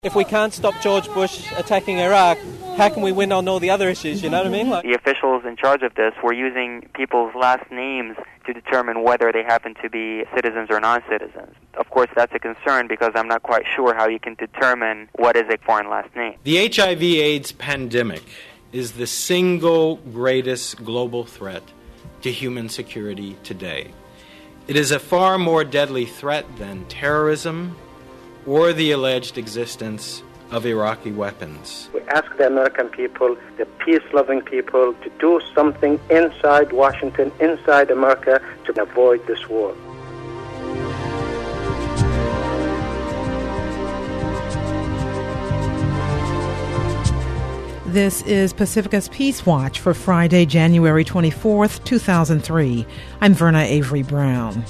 If we can't stop George Bush attacking Iraq, how can we win on all the other issues, you know what I mean? The officials in charge of this were using people's last names to determine whether they happen to be citizens or non-citizens. Of course, that's a concern because I'm not quite sure how you can determine what is a foreign last name. The HIV/AIDS pandemic is the single greatest global threat to human security today. It is a far more deadly threat than terrorism or the alleged existence of Iraqi weapons. We ask the American people, the peace-loving people, to do something inside Washington, inside America, to avoid this war. This is Pacifica's Peace Watch for Friday, January 24th, 2003. I'm Verna Avery Brown.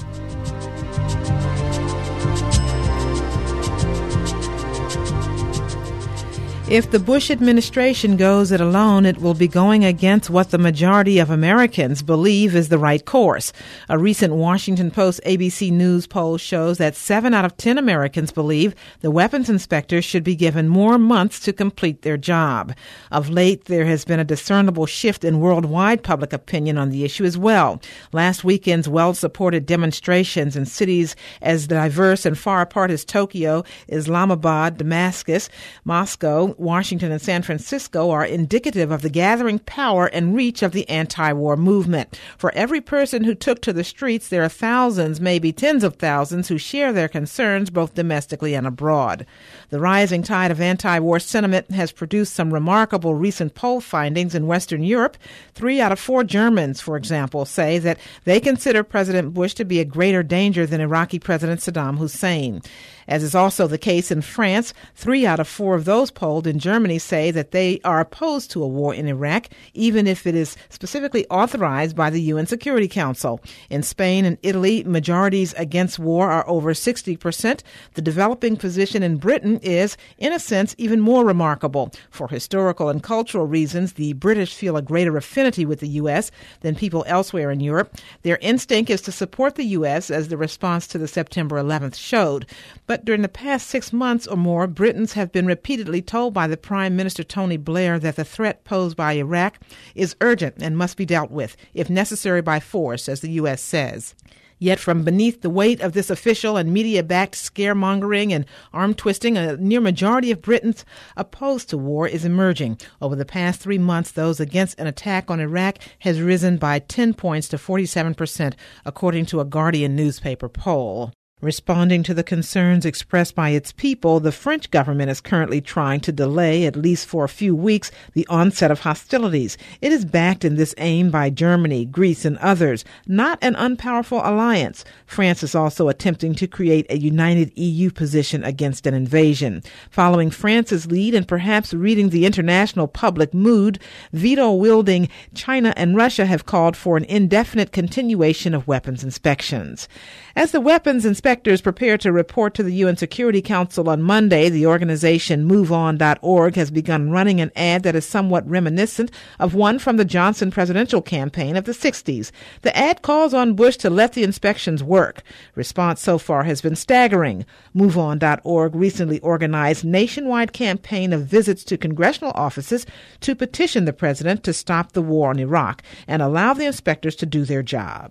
If the Bush administration goes it alone, it will be going against what the majority of Americans believe is the right course. A recent Washington Post ABC News poll shows that 7 out of 10 Americans believe the weapons inspectors should be given more months to complete their job. Of late, there has been a discernible shift in worldwide public opinion on the issue as well. Last weekend's well-supported demonstrations in cities as diverse and far apart as Tokyo, Islamabad, Damascus, Moscow, Washington and San Francisco are indicative of the gathering power and reach of the anti-war movement. For every person who took to the streets, there are thousands, maybe tens of thousands, who share their concerns both domestically and abroad. The rising tide of anti-war sentiment has produced some remarkable recent poll findings in Western Europe. 3 out of 4 Germans, for example, say that they consider President Bush to be a greater danger than Iraqi President Saddam Hussein. As is also the case in France, 3 out of 4 of those polled in Germany say that they are opposed to a war in Iraq, even if it is specifically authorized by the UN Security Council. In Spain and Italy, majorities against war are over 60%. The developing position in Britain is, in a sense, even more remarkable. For historical and cultural reasons, the British feel a greater affinity with the U.S. than people elsewhere in Europe. Their instinct is to support the U.S., as the response to the September 11th showed. But during the past 6 months or more, Britons have been repeatedly told by the Prime Minister Tony Blair that the threat posed by Iraq is urgent and must be dealt with, if necessary by force, as the U.S. says. Yet from beneath the weight of this official and media-backed scaremongering and arm-twisting, a near majority of Britons opposed to war is emerging. Over the past 3 months, those against an attack on Iraq has risen by 10 points to 47%, according to a Guardian newspaper poll. Responding to the concerns expressed by its people, the French government is currently trying to delay, at least for a few weeks, the onset of hostilities. It is backed in this aim by Germany, Greece, and others, not an unpowerful alliance. France is also attempting to create a united EU position against an invasion. Following France's lead and perhaps reading the international public mood, veto-wielding China and Russia have called for an indefinite continuation of weapons inspections. As the weapons inspectors prepare to report to the UN Security Council on Monday, the organization MoveOn.org has begun running an ad that is somewhat reminiscent of one from the Johnson presidential campaign of the 60s. The ad calls on Bush to let the inspections work. Response so far has been staggering. MoveOn.org recently organized a nationwide campaign of visits to congressional offices to petition the president to stop the war in Iraq and allow the inspectors to do their job.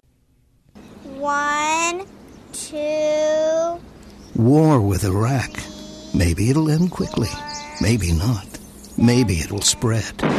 1, 2... War with Iraq. Maybe it'll end quickly. Maybe not. Maybe it'll spread. 10,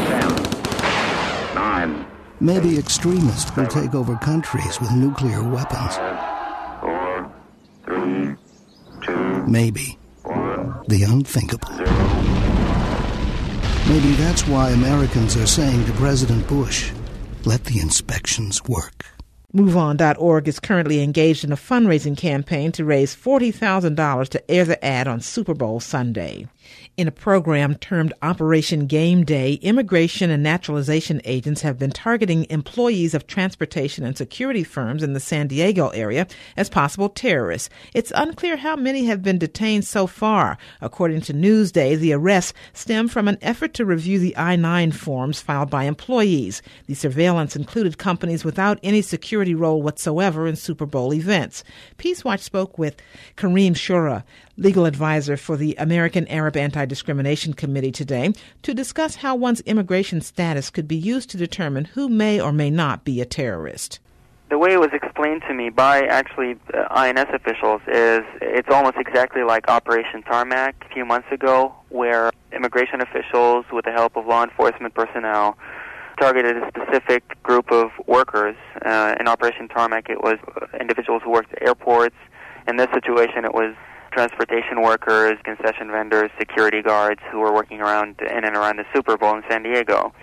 9... Maybe extremists will take over countries with nuclear weapons. 4, 3, 2... Maybe. 1... The unthinkable. 0. Maybe that's why Americans are saying to President Bush, let the inspections work. MoveOn.org is currently engaged in a fundraising campaign to raise $40,000 to air the ad on Super Bowl Sunday. In a program termed Operation Game Day, immigration and naturalization agents have been targeting employees of transportation and security firms in the San Diego area as possible terrorists. It's unclear how many have been detained so far. According to Newsday, the arrests stem from an effort to review the I-9 forms filed by employees. The surveillance included companies without any security security role whatsoever in Super Bowl events. Peace Watch spoke with Kareem Shura, legal advisor for the American Arab Anti-Discrimination Committee today, to discuss how one's immigration status could be used to determine who may or may not be a terrorist. The way it was explained to me by actually INS officials is it's almost exactly like Operation Tarmac a few months ago, where immigration officials, with the help of law enforcement personnel, targeted a specific group of workers. In Operation Tarmac, it was individuals who worked at airports. In this situation, it was transportation workers, concession vendors, security guards who were working around in and around the Super Bowl in San Diego,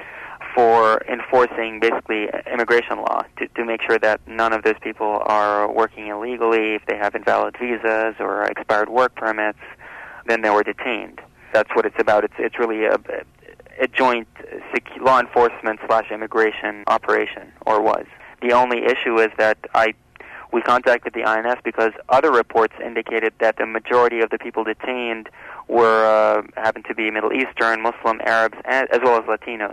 for enforcing basically immigration law to make sure that none of those people are working illegally. If they have invalid visas or expired work permits, then they were detained. That's what it's about. It's really a joint law enforcement / immigration operation, or was. The only issue is that we contacted the INS because other reports indicated that the majority of the people detained were happened to be Middle Eastern, Muslim, Arabs, as well as Latinos.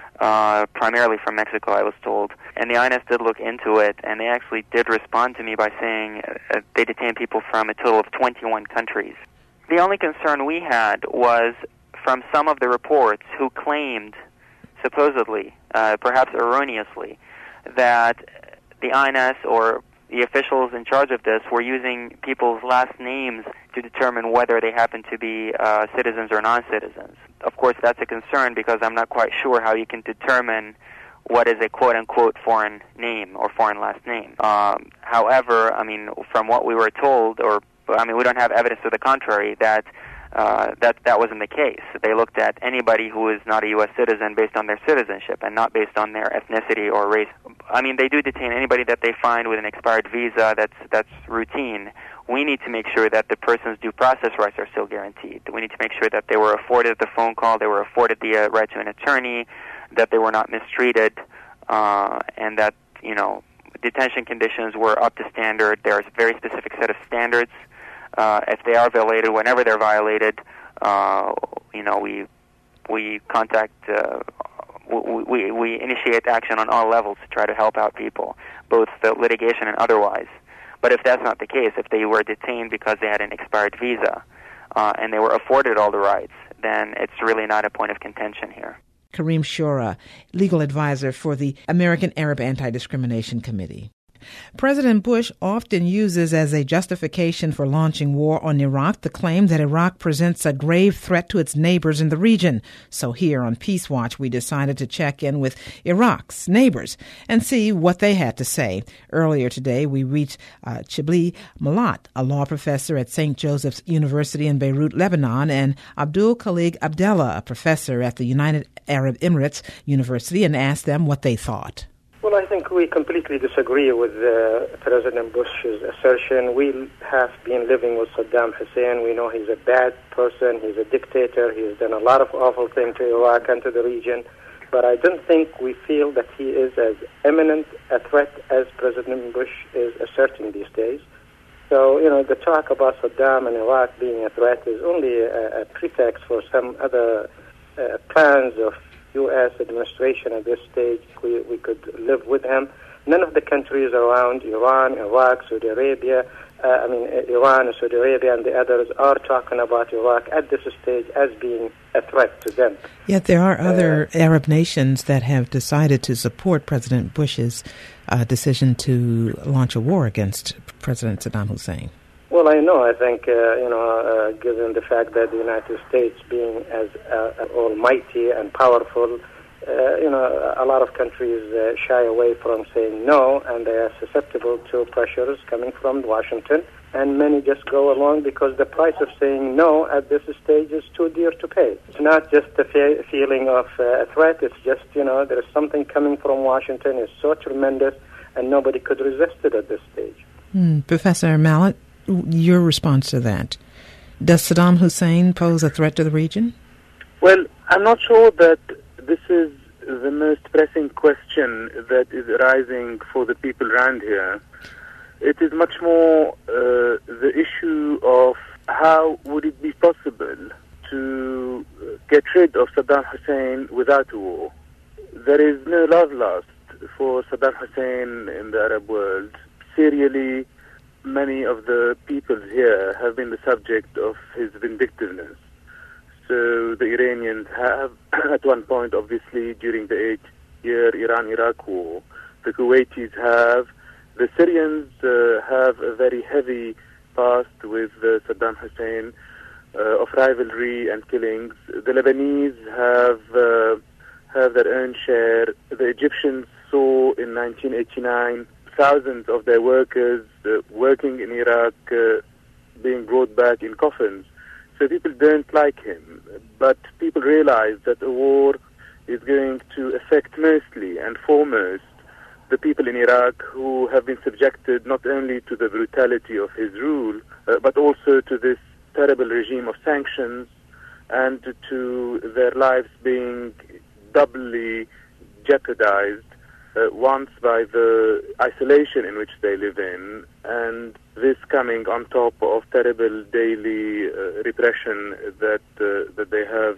Primarily from Mexico, I was told. And the INS did look into it, and they actually did respond to me by saying they detained people from a total of 21 countries. The only concern we had was from some of the reports who claimed, supposedly, perhaps erroneously, that the INS or the officials in charge of this were using people's last names to determine whether they happen to be citizens or non-citizens. Of course, that's a concern because I'm not quite sure how you can determine what is a quote-unquote foreign name or foreign last name. However, I mean, from what we were told, we don't have evidence to the contrary that that wasn't the case. They looked at anybody who is not a U.S. citizen based on their citizenship and not based on their ethnicity or race. I mean, they do detain anybody that they find with an expired visa. That's routine. We need to make sure that the person's due process rights are still guaranteed. We need to make sure that they were afforded the phone call, they were afforded the right to an attorney, that they were not mistreated, and that, detention conditions were up to standard. There's a very specific set of standards. If they are violated, whenever they're violated, we contact, we initiate action on all levels to try to help out people, both the litigation and otherwise. But if that's not the case, if they were detained because they had an expired visa and they were afforded all the rights, then it's really not a point of contention here. Kareem Shura, legal advisor for the American Arab Anti-Discrimination Committee. President Bush often uses as a justification for launching war on Iraq the claim that Iraq presents a grave threat to its neighbors in the region. So here on Peace Watch, we decided to check in with Iraq's neighbors and see what they had to say. Earlier today, we reached Chibli Malat, a law professor at St. Joseph's University in Beirut, Lebanon, and Abdul Khalid Abdallah, a professor at the United Arab Emirates University, and asked them what they thought. Well, I think we completely disagree with President Bush's assertion. We have been living with Saddam Hussein. We know he's a bad person. He's a dictator. He's done a lot of awful things to Iraq and to the region. But I don't think we feel that he is as imminent a threat as President Bush is asserting these days. So, the talk about Saddam and Iraq being a threat is only a pretext for some other plans of U.S. administration at this stage. We could live with him. None of the countries around Iran, Iraq, Saudi Arabia, Iran and Saudi Arabia and the others are talking about Iraq at this stage as being a threat to them. Yet there are other Arab nations that have decided to support President Bush's decision to launch a war against President Saddam Hussein. Well, I know. I think, given the fact that the United States being as almighty and powerful, a lot of countries shy away from saying no, and they are susceptible to pressures coming from Washington. And many just go along because the price of saying no at this stage is too dear to pay. It's not just a feeling of a threat. It's just, there is something coming from Washington. It's so tremendous, and nobody could resist it at this stage. Professor Mallet, your response to that. Does Saddam Hussein pose a threat to the region? Well, I'm not sure that this is the most pressing question that is arising for the people around here. It is much more the issue of how would it be possible to get rid of Saddam Hussein without a war. There is no love lost. for Saddam Hussein in the Arab world. Serially, many of the people here have been the subject of his vindictiveness. So the Iranians have, at one point, obviously, during the 8-year Iran-Iraq war, the Kuwaitis have, the Syrians have a very heavy past with Saddam Hussein of rivalry and killings. The Lebanese have their own share. The Egyptians saw in 1989 thousands of their workers working in Iraq being brought back in coffins. So people don't like him, but people realize that a war is going to affect mostly and foremost the people in Iraq who have been subjected not only to the brutality of his rule, but also to this terrible regime of sanctions and to their lives being doubly jeopardized, once by the isolation in which they live in, and this coming on top of terrible daily repression that they have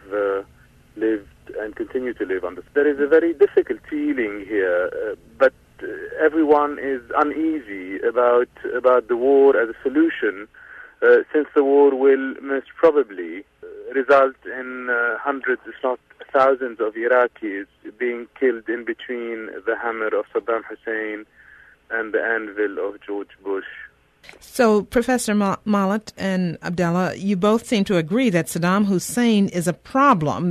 lived and continue to live under. There is a very difficult feeling here, but everyone is uneasy about the war as a solution, since the war will most probably result in hundreds, if not thousands, of Iraqis being killed in between the hammer of Saddam Hussein and the anvil of George Bush. So, Professor Mallet and Abdallah, you both seem to agree that Saddam Hussein is a problem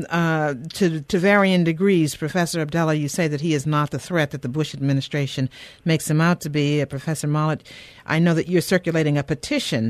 to varying degrees. Professor Abdallah, you say that he is not the threat that the Bush administration makes him out to be. Professor Mallet, I know that you're circulating a petition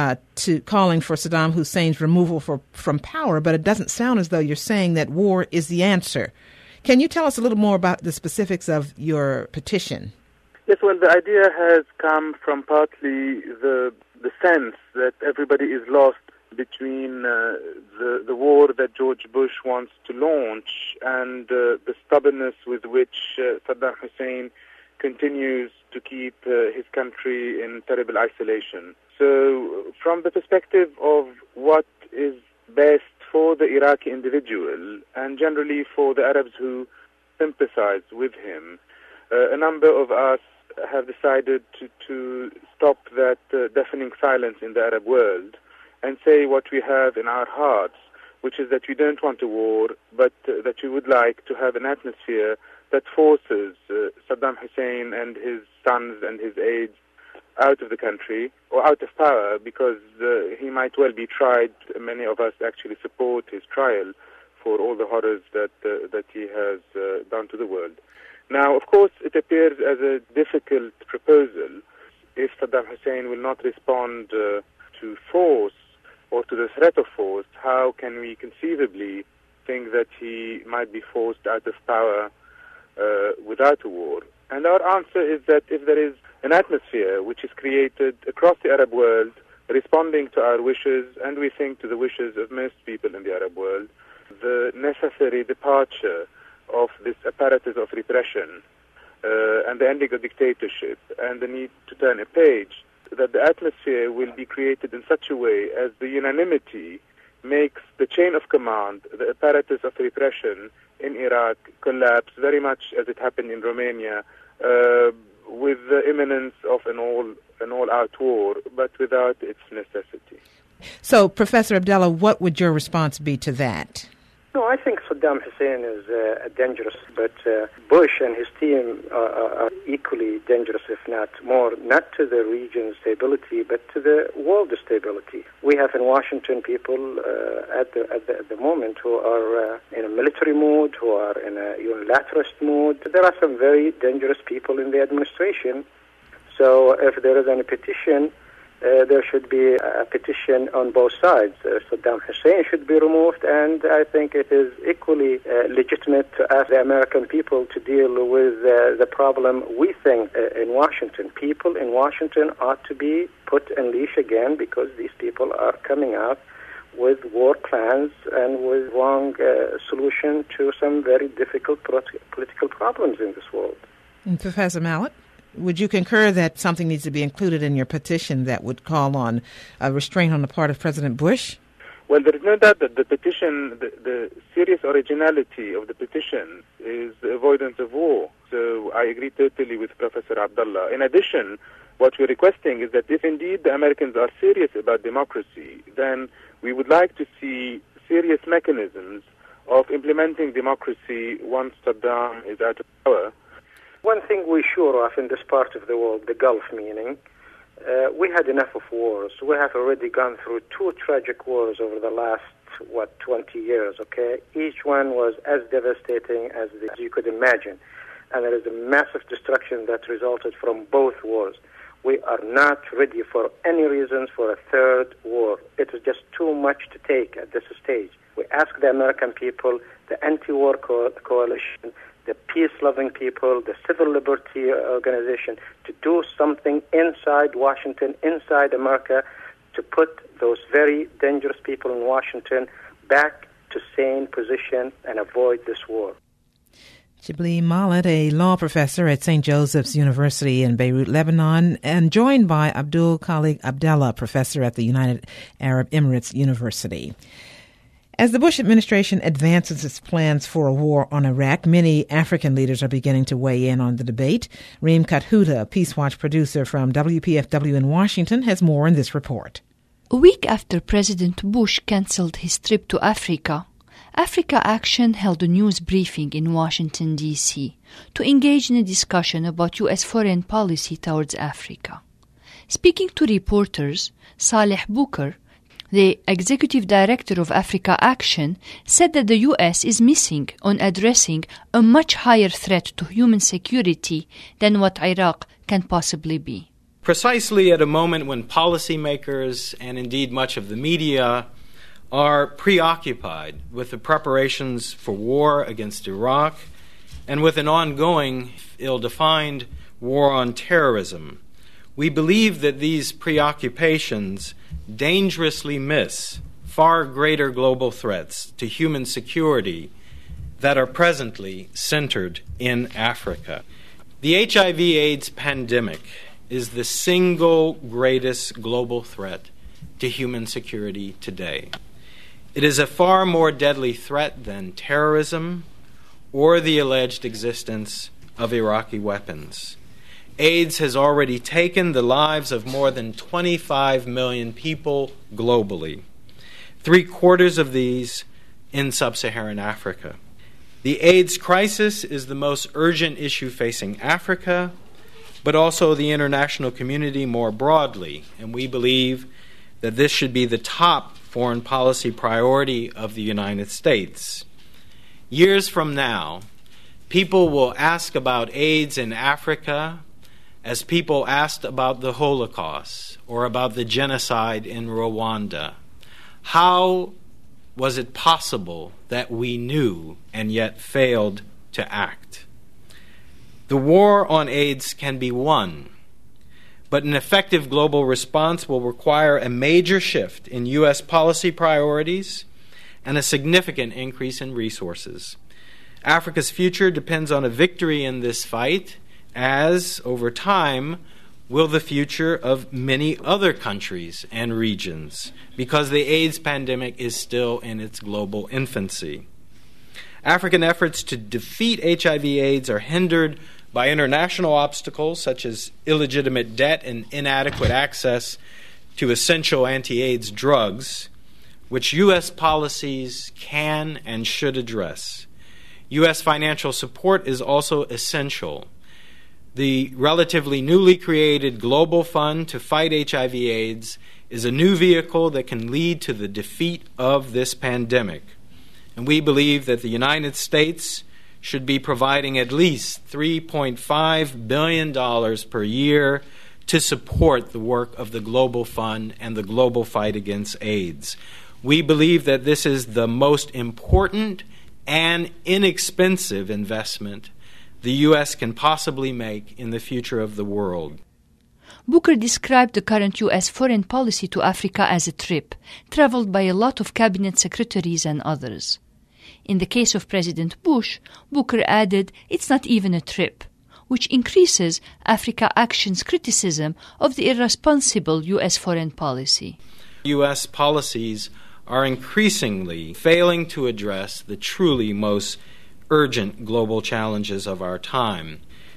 to calling for Saddam Hussein's removal from power, but it doesn't sound as though you're saying that war is the answer. Can you tell us a little more about the specifics of your petition? Yes, well, the idea has come from partly the sense that everybody is lost between the war that George Bush wants to launch and the stubbornness with which Saddam Hussein continues to keep his country in terrible isolation. So, from the perspective of what is best for the Iraqi individual and generally for the Arabs who sympathize with him, a number of us have decided to stop that deafening silence in the Arab world and say what we have in our hearts, which is that we don't want a war, but that we would like to have an atmosphere that forces Saddam Hussein and his sons and his aides out of the country or out of power, because he might well be tried. Many of us actually support his trial for all the horrors that he has done to the world. Now, of course, it appears as a difficult proposal. If Saddam Hussein will not respond to force or to the threat of force, how can we conceivably think that he might be forced out of power without a war? And our answer is that if there is an atmosphere which is created across the Arab world, responding to our wishes, and we think to the wishes of most people in the Arab world, the necessary departure of this apparatus of repression and the ending of dictatorship and the need to turn a page, that the atmosphere will be created in such a way as the unanimity makes the chain of command, the apparatus of repression in Iraq collapse, very much as it happened in Romania, with the imminence of an all-out war, but without its necessity. So, Professor Abdallah, what would your response be to that? No, I think Saddam Hussein is dangerous, but Bush and his team are equally dangerous, if not more, not to the region's stability, but to the world stability. We have in Washington people at the moment who are in a military mood, who are in a unilateralist mood. There are some very dangerous people in the administration. So if there is any petition, there should be a petition on both sides. Saddam Hussein should be removed, and I think it is equally legitimate to ask the American people to deal with the problem we think in Washington. People in Washington ought to be put in leash again, because these people are coming out with war plans and with wrong solution to some very difficult political problems in this world. And Professor Mallet? Would you concur that something needs to be included in your petition that would call on a restraint on the part of President Bush? Well, there is no doubt that the petition, the serious originality of the petition is the avoidance of war. So I agree totally with Professor Abdullah. In addition, what we're requesting is that if indeed the Americans are serious about democracy, then we would like to see serious mechanisms of implementing democracy once Saddam is out of power. One thing we're sure of in this part of the world, the Gulf meaning, we had enough of wars. We have already gone through 2 tragic wars over the last, 20 years, okay? Each one was as devastating as you could imagine. And there is a massive destruction that resulted from both wars. We are not ready for any reasons for a third war. It is just too much to take at this stage. We ask the American people, the anti-war coalition, the peace-loving people, the civil liberty organization to do something inside Washington, inside America, to put those very dangerous people in Washington back to sane position and avoid this war. Shibli Mallett, a law professor at St. Joseph's University in Beirut, Lebanon, and joined by Abdul Khalik Abdallah, professor at the United Arab Emirates University. As the Bush administration advances its plans for a war on Iraq, many African leaders are beginning to weigh in on the debate. Reem Kathuta, Peace Watch producer from WPFW in Washington, has more in this report. A week after President Bush cancelled his trip to Africa, Africa Action held a news briefing in Washington, D.C. to engage in a discussion about U.S. foreign policy towards Africa. Speaking to reporters, Saleh Booker, the executive director of Africa Action, said that the U.S. is missing on addressing a much higher threat to human security than what Iraq can possibly be. Precisely at a moment when policymakers and indeed much of the media are preoccupied with the preparations for war against Iraq and with an ongoing, ill-defined war on terrorism, we believe that these preoccupations dangerously miss far greater global threats to human security that are presently centered in Africa. The HIV/AIDS pandemic is the single greatest global threat to human security today. It is a far more deadly threat than terrorism or the alleged existence of Iraqi weapons. AIDS has already taken the lives of more than 25 million people globally, 3/4 of these in sub-Saharan Africa. The AIDS crisis is the most urgent issue facing Africa, but also the international community more broadly, and we believe that this should be the top foreign policy priority of the United States. Years from now, people will ask about AIDS in Africa as people asked about the Holocaust or about the genocide in Rwanda. How was it possible that we knew and yet failed to act? The war on AIDS can be won, but an effective global response will require a major shift in U.S. policy priorities and a significant increase in resources. Africa's future depends on a victory in this fight, as, over time, will the future of many other countries and regions, because the AIDS pandemic is still in its global infancy. African efforts to defeat HIV/AIDS are hindered by international obstacles such as illegitimate debt and inadequate access to essential anti-AIDS drugs, which U.S. policies can and should address. U.S. financial support is also essential. The relatively newly created Global Fund to fight HIV/AIDS is a new vehicle that can lead to the defeat of this pandemic. And we believe that the United States should be providing at least $3.5 billion per year to support the work of the Global Fund and the global fight against AIDS. We believe that this is the most important and inexpensive investment the U.S. can possibly make in the future of the world. Booker described the current U.S. foreign policy to Africa as a trip, traveled by a lot of cabinet secretaries and others. In the case of President Bush, Booker added it's not even a trip, which increases Africa Action's criticism of the irresponsible U.S. foreign policy. U.S. policies are increasingly failing to address the truly most urgent global challenges of our time.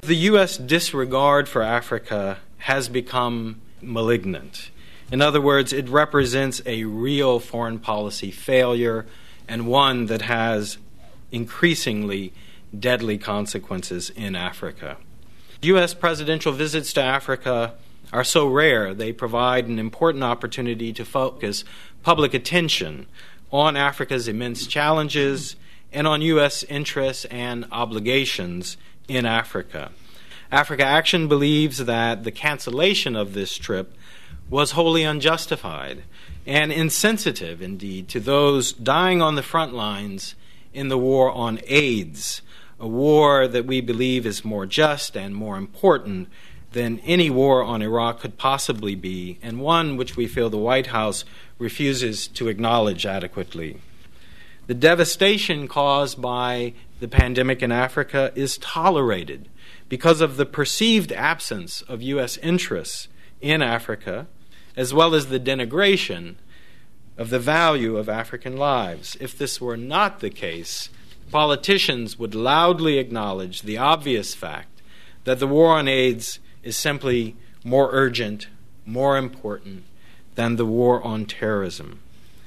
The U.S. disregard for Africa has become malignant. In other words, it represents a real foreign policy failure and one that has increasingly deadly consequences in Africa. U.S. presidential visits to Africa are so rare, they provide an important opportunity to focus public attention on Africa's immense challenges and on U.S. interests and obligations in Africa. Africa Action believes that the cancellation of this trip was wholly unjustified and insensitive, indeed, to those dying on the front lines in the war on AIDS, a war that we believe is more just and more important than any war on Iraq could possibly be, and one which we feel the White House refuses to acknowledge adequately. The devastation caused by the pandemic in Africa is tolerated because of the perceived absence of U.S. interests in Africa, as well as the denigration of the value of African lives. If this were not the case, politicians would loudly acknowledge the obvious fact that the war on AIDS is simply more urgent, more important than the war on terrorism.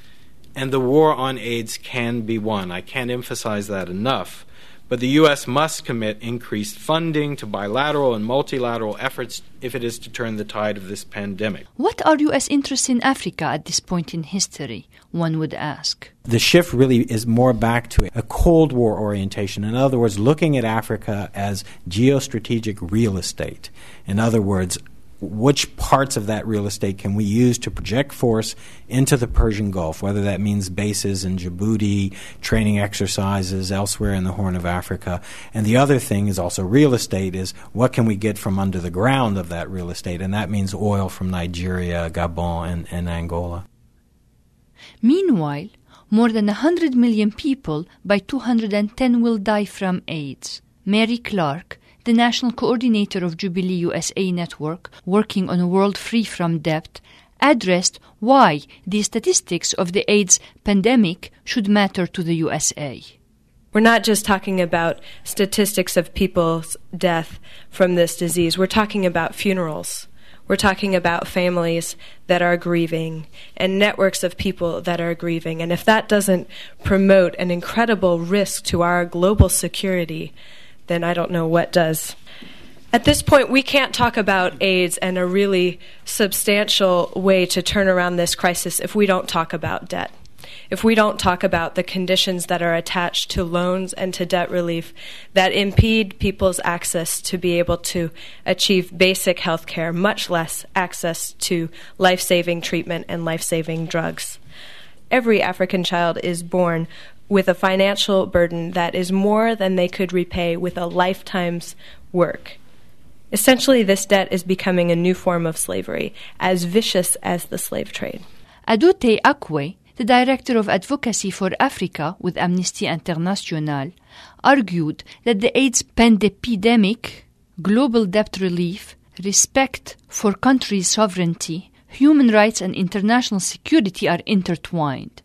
And the war on AIDS can be won. I can't emphasize that enough. But the U.S. must commit increased funding to bilateral and multilateral efforts if it is to turn the tide of this pandemic. What are U.S. interests in Africa at this point in history, one would ask? The shift really is more back to a Cold War orientation. In other words, looking at Africa as geostrategic real estate. In other words, which parts of that real estate can we use to project force into the Persian Gulf, whether that means bases in Djibouti, training exercises elsewhere in the Horn of Africa. And the other thing is also real estate, is what can we get from under the ground of that real estate, and that means oil from Nigeria, Gabon, and Angola. Meanwhile, more than 100 million people by 210 will die from AIDS. Mary Clark, the national coordinator of Jubilee USA Network, working on a world free from debt, addressed why the statistics of the AIDS pandemic should matter to the USA. We're not just talking about statistics of people's death from this disease. We're talking about funerals. We're talking about families that are grieving and networks of people that are grieving. And if that doesn't promote an incredible risk to our global security, then I don't know what does. At this point, we can't talk about AIDS and a really substantial way to turn around this crisis if we don't talk about debt. If we don't talk about the conditions that are attached to loans and to debt relief that impede people's access to be able to achieve basic health care, much less access to life-saving treatment and life-saving drugs. Every African child is born with a financial burden that is more than they could repay with a lifetime's work. Essentially, this debt is becoming a new form of slavery, as vicious as the slave trade. Adote Akwe, the director of advocacy for Africa with Amnesty International, argued that the AIDS pandemic, global debt relief, respect for countries' sovereignty, human rights and international security are intertwined.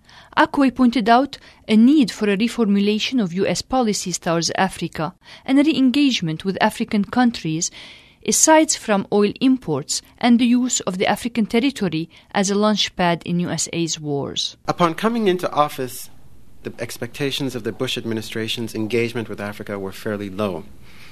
Akwe pointed out a need for a reformulation of U.S. policies towards Africa and a re-engagement with African countries aside from oil imports and the use of the African territory as a launchpad in USA's wars. Upon coming into office, the expectations of the Bush administration's engagement with Africa were fairly low.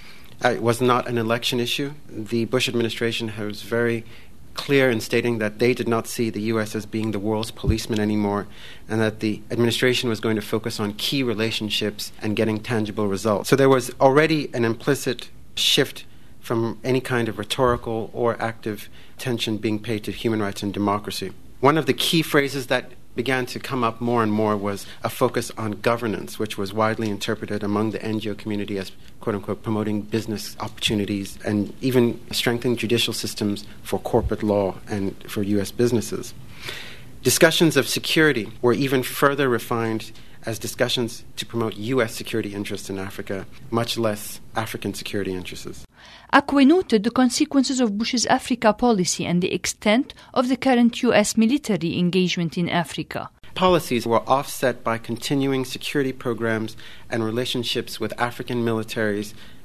It was not an election issue. The Bush administration was very clear in stating that they did not see the U.S. as being the world's policeman anymore, and that the administration was going to focus on key relationships and getting tangible results. So there was already an implicit shift from any kind of rhetorical or active attention being paid to human rights and democracy. One of the key phrases that began to come up more and more was a focus on governance, which was widely interpreted among the NGO community as, quote-unquote, promoting business opportunities and even strengthening judicial systems for corporate law and for U.S. businesses. Discussions of security were even further refined as discussions to promote U.S. security interests in Africa, much less African security interests. Akwe noted the consequences of Bush's Africa policy and the extent of the current U.S. military engagement in Africa. Policies were offset by continuing security programs and relationships with African militaries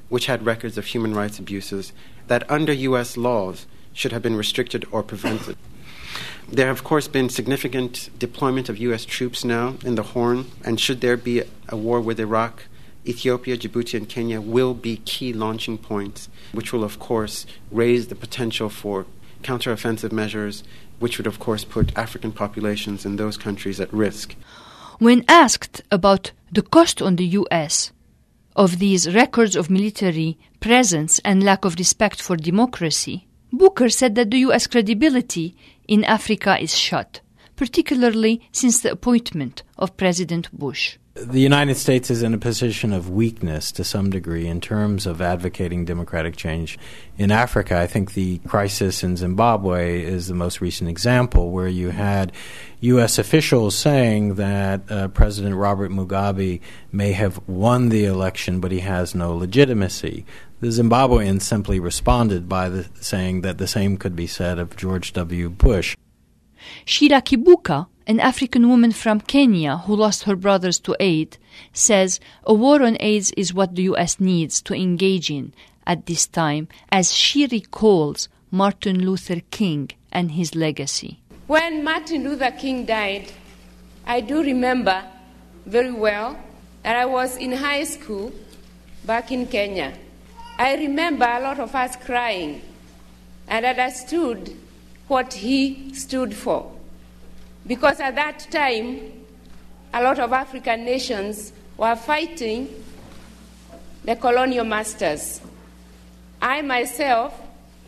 which had records of human rights abuses that under U.S. laws should have been restricted or prevented. There have, of course, been significant deployment of U.S. troops now in the Horn, and should there be a war with Iraq, Ethiopia, Djibouti, and Kenya will be key launching points, which will, of course, raise the potential for counteroffensive measures, which would, of course, put African populations in those countries at risk. When asked about the cost on the U.S. of these records of military presence and lack of respect for democracy, Booker said that the U.S. credibility in Africa is shot, particularly since the appointment of President Bush. The United States is in a position of weakness to some degree in terms of advocating democratic change in Africa. I think the crisis in Zimbabwe is the most recent example, where you had U.S. officials saying that President Robert Mugabe may have won the election, but he has no legitimacy. The Zimbabweans simply responded by saying that the same could be said of George W. Bush. Shira Kibuka, an African woman from Kenya who lost her brothers to AIDS, says a war on AIDS is what the U.S. needs to engage in at this time, as she recalls Martin Luther King and his legacy. When Martin Luther King died, I do remember very well that I was in high school back in Kenya. I remember a lot of us crying and understood what he stood for. Because at that time, a lot of African nations were fighting the colonial masters. I myself,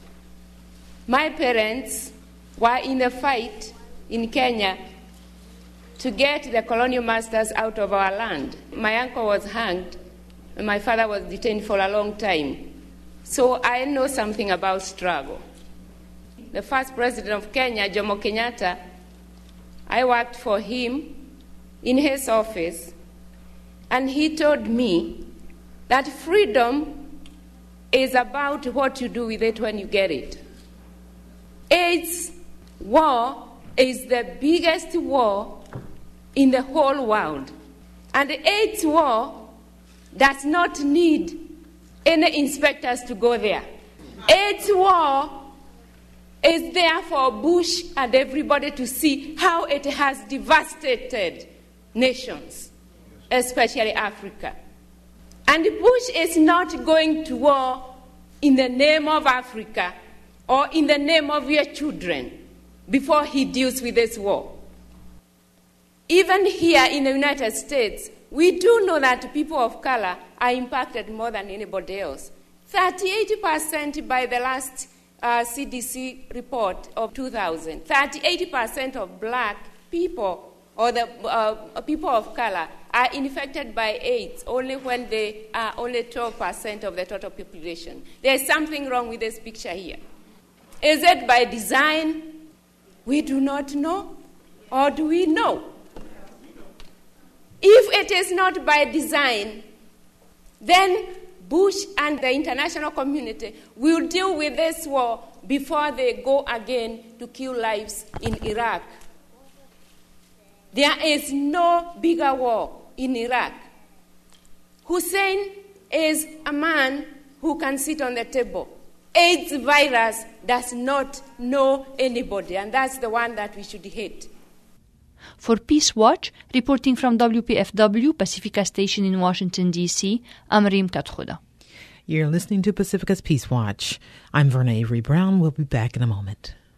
my parents were in a fight in Kenya to get the colonial masters out of our land. My uncle was hanged, and my father was detained for a long time. So I know something about struggle. The first president of Kenya, Jomo Kenyatta, I worked for him in his office, and he told me that freedom is about what you do with it when you get it. AIDS war is the biggest war in the whole world, and the AIDS war does not need any inspectors to go there. AIDS war is there for Bush and everybody to see how it has devastated nations, especially Africa. And Bush is not going to war in the name of Africa or in the name of your children before he deals with this war. Even here in the United States, we do know that people of color are impacted more than anybody else. 38% by the last CDC report of 2000. 38% of black people or the people of color are infected by AIDS only when they are only 12% of the total population. There's something wrong with this picture here. Is it by design? We do not know. Or do we know? If it is not by design, then Bush and the international community will deal with this war before they go again to kill lives in Iraq. There is no bigger war in Iraq. Hussein is a man who can sit on the table. AIDS virus does not know anybody, and that's the one that we should hate. For Peace Watch, reporting from WPFW, Pacifica Station in Washington, D.C., I'm Reem Katkhuda. You're listening to Pacifica's Peace Watch. I'm Verna Avery Brown. We'll be back in a moment.